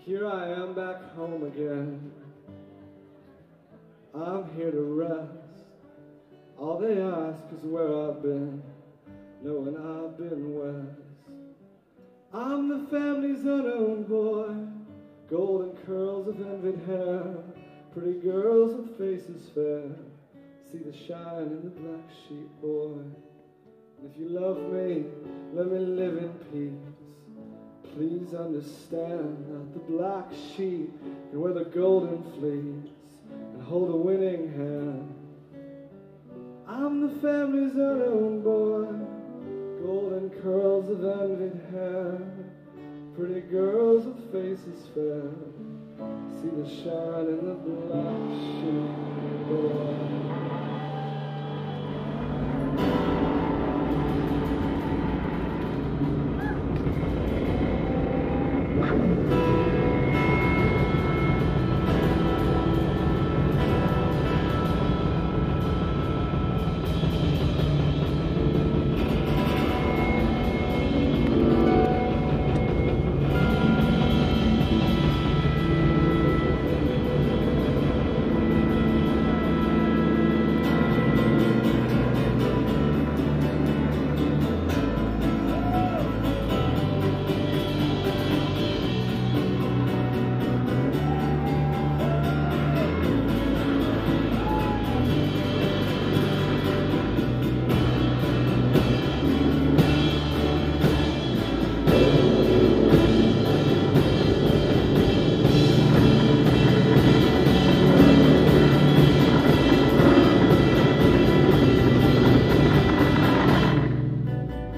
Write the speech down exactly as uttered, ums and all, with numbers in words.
Here I am back home again. I'm here to rest. All they ask is where I've been, knowing I've been west. I'm the family's unowned boy, golden curls of envied hair, pretty girls with faces fair, see the shine in the black sheep, boy. And if you love me, let me live in peace. Please understand that the black sheep can wear the golden fleece and hold a winning hand. I'm the family's unowned boy, golden curls of envied hair, pretty girls with faces fair, see the shine in the black sheep, boy.